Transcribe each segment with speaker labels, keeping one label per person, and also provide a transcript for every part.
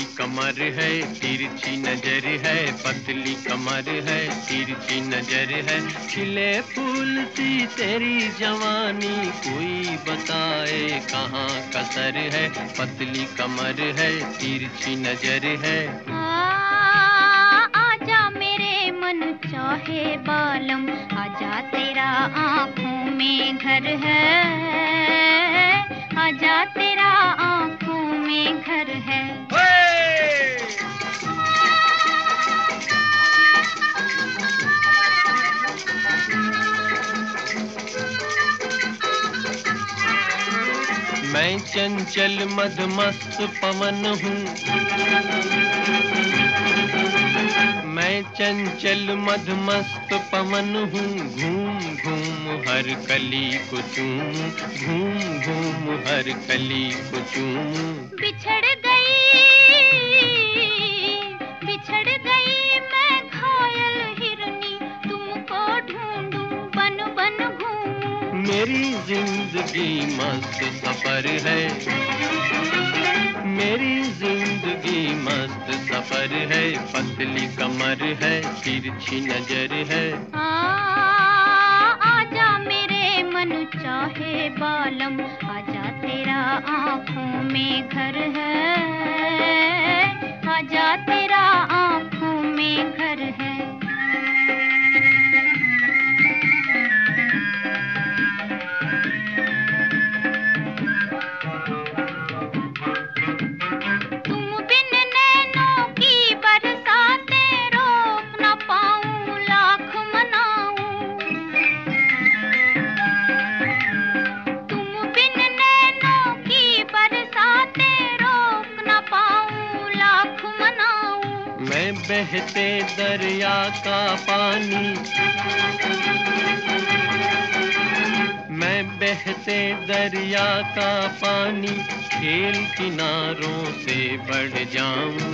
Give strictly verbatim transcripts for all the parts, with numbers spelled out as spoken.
Speaker 1: कमर है, तिरछी नजर है, पतली कमर है, तिरछी नजर है, खिले फूल सी तेरी जवानी, कोई बताए कहाँ कसर है, पतली कमर है, तिरछी नजर है।
Speaker 2: आ, आजा मेरे मन चाहे बालम, आजा तेरा आँखों में घर है, आजा तेरा आँखों में घर है।
Speaker 1: मैं चंचल मदमस्त पवन हूँ, मैं चंचल मदमस्त पवन हूँ, घूम घूम हर कली को चूमूं, घूम घूम हर कली को चूमूं।
Speaker 2: बिछड़ गई बिछड़ गई मैं घायल हिरनी, तुमको ढूंढूं बन बन घूमूं।
Speaker 1: मेरी जिंदगी मस्त सफर है, मेरी जिंदगी मस्त सफर है, पतली कमर है, तिरछी नजर है।
Speaker 2: आ, आजा मेरे मन चाहे बालम, आजा तेरा आँखों में घर है, आजा तेरा आँखों में घर है।
Speaker 1: मैं बहते दरिया का पानी, मैं बहते दरिया का पानी, खेल किनारों से बढ़ जाऊं,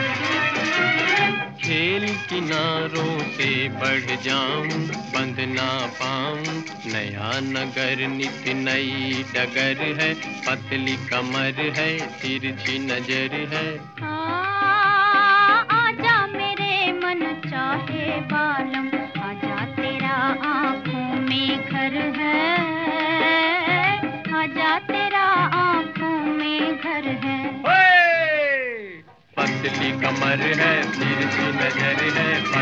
Speaker 1: खेल किनारों से बढ़ जाऊं, बंद ना पाऊं, नया नगर नित नई डगर है, पतली कमर है, तिरछी नजर है।
Speaker 2: चाहे बालम, आजा तेरा आँखों में घर है, आजा तेरा आँखों में घर है।
Speaker 1: पतली कमर है, तिरछी नजर है।